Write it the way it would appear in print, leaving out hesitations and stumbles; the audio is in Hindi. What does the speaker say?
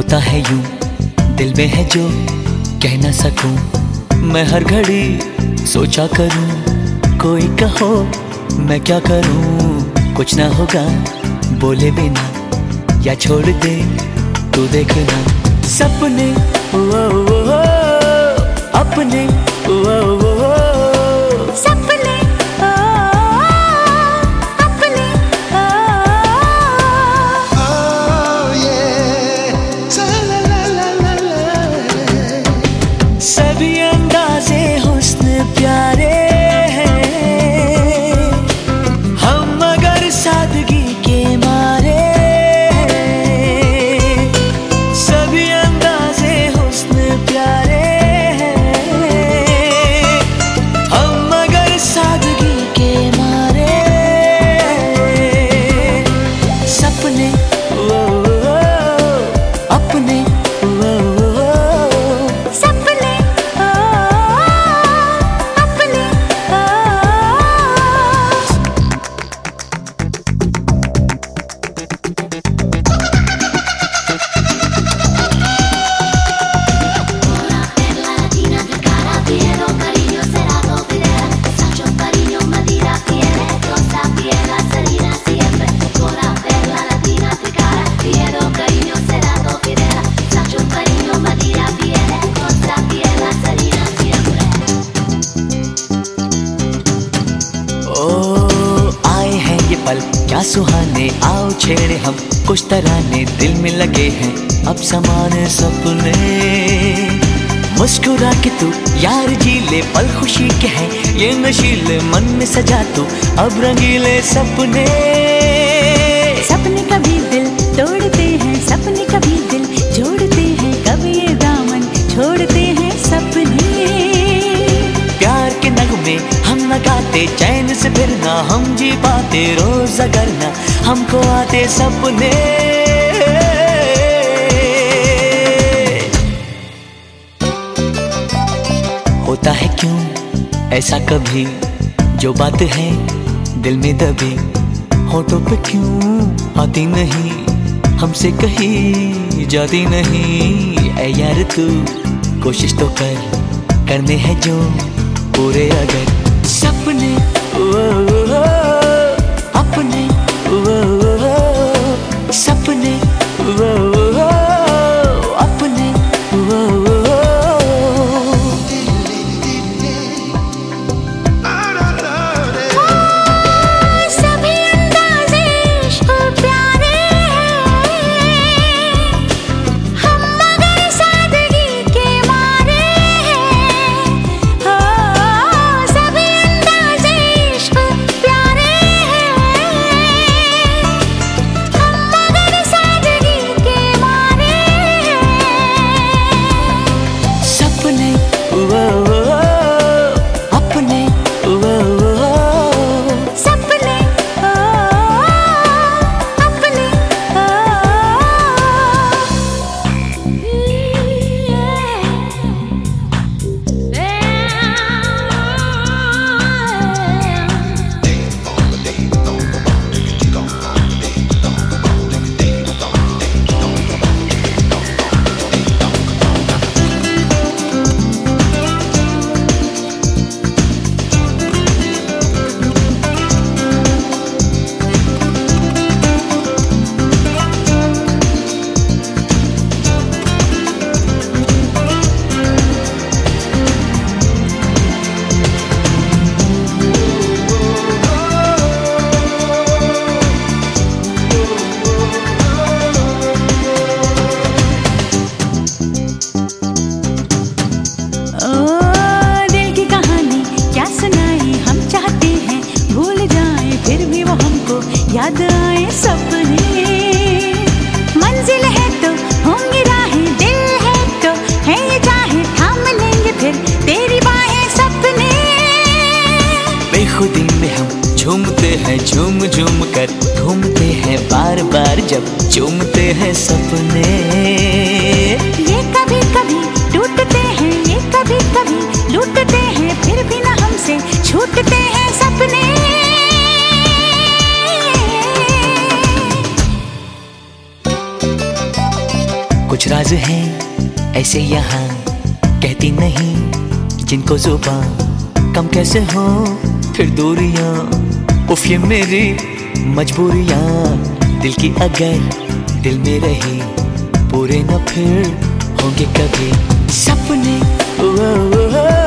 होता है यूं, दिल में है जो कह ना सकूं। मैं हर घड़ी सोचा करूं, कोई कहो मैं क्या करूं। कुछ ना होगा बोले बिना, या छोड़ दे तू देखना। सपने वो अपने वो सपने अपने सभी अंदाज़े हुस्न प्यारे हैं हम, मगर सादगी के मारे। सभी अंदाज़े हुस्न प्यारे हैं हम, मगर सादगी के मारे। सपने वो अपने वो सपने अपने पल क्या सुहाने, आओ छेड़े हम कुछ तराने। दिल में लगे हैं अब समाने सपने। मुस्कुरा के तू यार जी ले, पल खुशी के हैं ये नशीले। मन में सजा तू अब रंगीले सपने। सपने कभी दिल तोड़ते हैं, सपने कभी दिल जोड़ते हैं। कभी ये दामन छोड़ते हैं सपने। प्यार के नगमे हम न गाते, चैन से फिर ना हम जी पाते। रोज अगर ना हमको आते सपने। होता है क्यों ऐसा कभी, जो बात है दिल में दबी होठों पे क्यों आती नहीं, हमसे कही जाती नहीं। ऐ यार तू कोशिश तो कर, करने हैं जो पूरे अगर। सपने वो अपने वो सपने वो अपने वो। सभी अंदाज़े इश्क़ प्यारे हैं हम, मगर सादगी के मारे हैं। हो सभी अंदाज़े इश्क़ प्यारे हैं हम, मगर सादगी के मारे हैं। सपने वो अपने वो सपने अपने याद आए सपने। मंजिल है तो होंगी राहें, दिल है तो है ये चाहे। थाम लेंगे फिर तेरी बाहें सपने। बेखुदी में हम झूमते हैं, झूम झूम कर घूमते हैं। बार बार जब चूमते हैं सपने। ये कभी कभी टूटते हैं, ये कभी कभी लूटते हैं। फिर भी ना हमसे छूटते हैं सपने। कुछ राज हैं ऐसे यहाँ कहती नहीं, जिनको जुबान कम कैसे हो फिर दूरियां। उफ ये मेरी मजबूरियां, दिल की अगर दिल में रही पूरे न फिर होंगे कभी सपने। ओ, ओ, ओ, ओ,